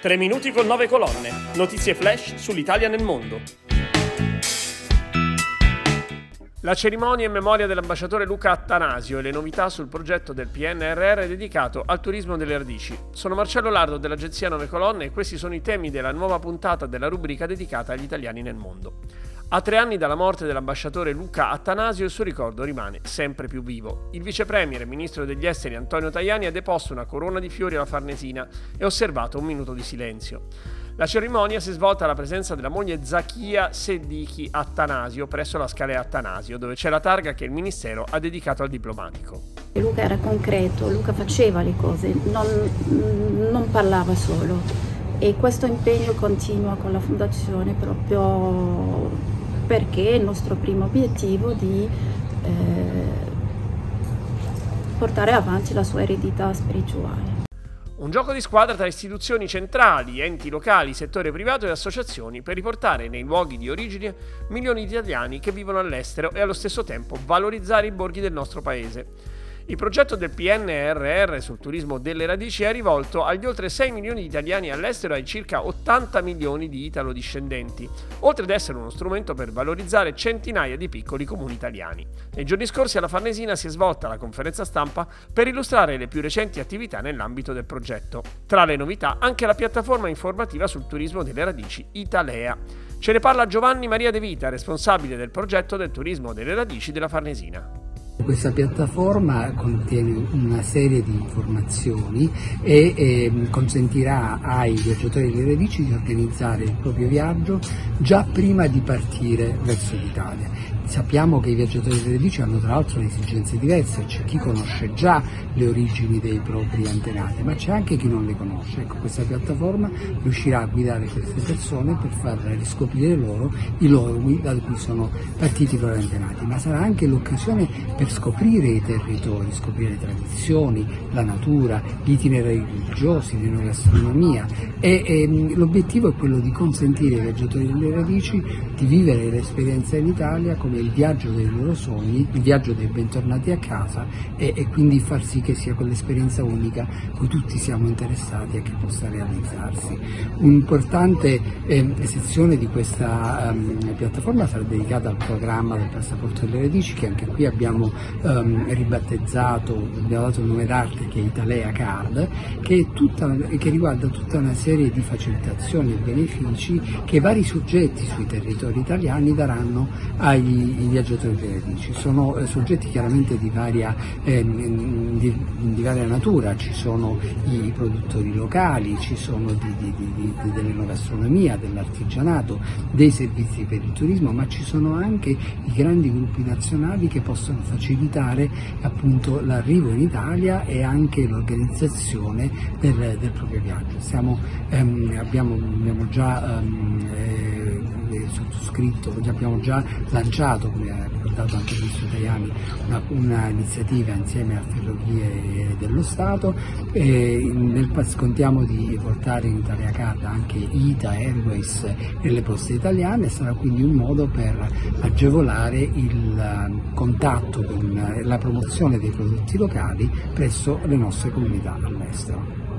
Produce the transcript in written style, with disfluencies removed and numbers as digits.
3 minuti con 9 colonne. Notizie flash sull'Italia nel mondo. La cerimonia in memoria dell'ambasciatore Luca Attanasio e le novità sul progetto del PNRR dedicato al turismo delle radici. Sono Marcello Lardo dell'agenzia 9 Colonne e questi sono i temi della nuova puntata della rubrica dedicata agli italiani nel mondo. A 3 anni dalla morte dell'ambasciatore Luca Attanasio, il suo ricordo rimane sempre più vivo. Il vice premier e ministro degli esteri Antonio Tajani ha deposto una corona di fiori alla Farnesina e osservato un minuto di silenzio. La cerimonia si è svolta alla presenza della moglie Zakia Seddiki Attanasio presso la Scalea Attanasio, dove c'è la targa che il ministero ha dedicato al diplomatico. Luca era concreto, Luca faceva le cose, non parlava solo, e questo impegno continua con la fondazione proprio perché è il nostro primo obiettivo di portare avanti la sua eredità spirituale. Un gioco di squadra tra istituzioni centrali, enti locali, settore privato e associazioni per riportare nei luoghi di origine milioni di italiani che vivono all'estero e allo stesso tempo valorizzare i borghi del nostro paese. Il progetto del PNRR sul turismo delle radici è rivolto agli oltre 6 milioni di italiani all'estero e ai circa 80 milioni di italo-discendenti, oltre ad essere uno strumento per valorizzare centinaia di piccoli comuni italiani. Nei giorni scorsi alla Farnesina si è svolta la conferenza stampa per illustrare le più recenti attività nell'ambito del progetto. Tra le novità anche la piattaforma informativa sul turismo delle radici Italea. Ce ne parla Giovanni Maria De Vita, responsabile del progetto del turismo delle radici della Farnesina. Questa piattaforma contiene una serie di informazioni e consentirà ai viaggiatori delle radici di organizzare il proprio viaggio già prima di partire verso l'Italia. Sappiamo che i viaggiatori delle radici hanno tra l'altro esigenze diverse, c'è chi conosce già le origini dei propri antenati, ma c'è anche chi non le conosce. Ecco, questa piattaforma riuscirà a guidare queste persone per far riscoprire loro i luoghi da cui sono partiti i loro antenati, ma sarà anche l'occasione per scoprire i territori, scoprire le tradizioni, la natura, gli itinerari religiosi, l'enogastronomia e l'obiettivo è quello di consentire ai viaggiatori delle radici di vivere l'esperienza in Italia come il viaggio dei loro sogni, il viaggio dei bentornati a casa e quindi far sì che sia quell'esperienza unica cui tutti siamo interessati e che possa realizzarsi. Un'importante sezione di questa piattaforma sarà dedicata al programma del passaporto delle radici, che anche qui abbiamo ribattezzato, abbiamo dato il nome d'arte che è Italea Card, che riguarda tutta una serie di facilitazioni e benefici che vari soggetti sui territori italiani daranno ai viaggiatori delle radici. Sono soggetti chiaramente di varia natura, ci sono i produttori locali, ci sono dell'enogastronomia, dell'artigianato, dei servizi per il turismo, ma ci sono anche i grandi gruppi nazionali che possono facilitare appunto l'arrivo in Italia e anche l'organizzazione del proprio viaggio. Abbiamo già sottoscritto, abbiamo già lanciato, come ha ricordato anche il ministro Tajani, una iniziativa insieme a Ferrovie dello Stato contiamo di portare in Italia Card anche ITA, Airways e le poste italiane. Sarà quindi un modo per agevolare il contatto con la promozione dei prodotti locali presso le nostre comunità all'estero.